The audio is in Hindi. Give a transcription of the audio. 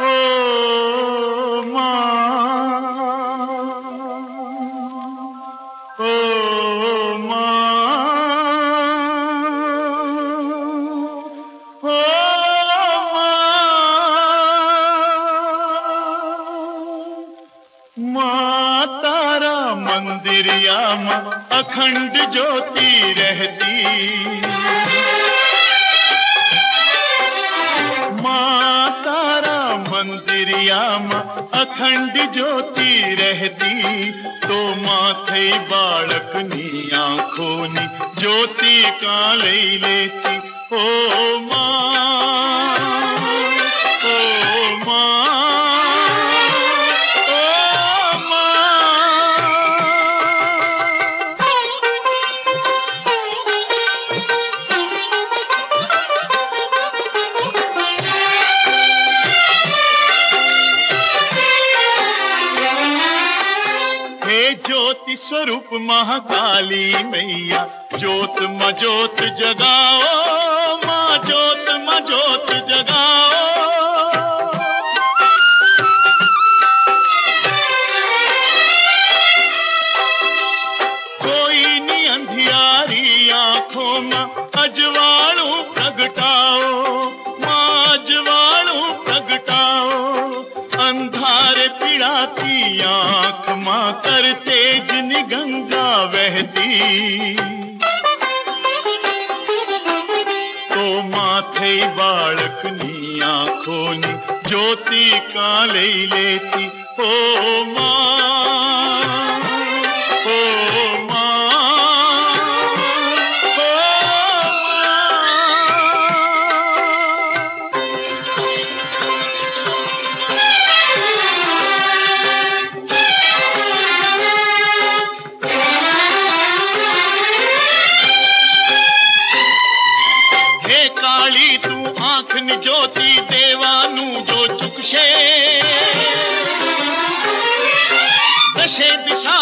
ओ माँ, ओ माँ, ओ माँ, माँ तारा मंदिरिया माँ अखंड ज्योति रहती। माँ तारा मंदिरिया माँ अखंड ज्योति रहती। तो माथे बाळकनी आँखोनी ज्योति का लई लेती। ओ माँ, ओ माँ, ओ हे ज्योति स्वरूप महाकाली मैया, ज्योत म ज्योत जगाओ माँ, ज्योत म ज्योत जगाओ। कोई नी अंधियारी आँखों में अजवाणु प्रगटाओ माँ, अजवाणु प्रगटाओ। अंधारे पिड़ाती आँख माँ कर तेज नि गंगा बहती। तो माथे बाळकनी आँखोनी ज्योति का लई लेती। ओ माँ, ओ माँ, ओ हे काली तू आँखनी ज्योति देवानू जो चुकशे, दशे दिशा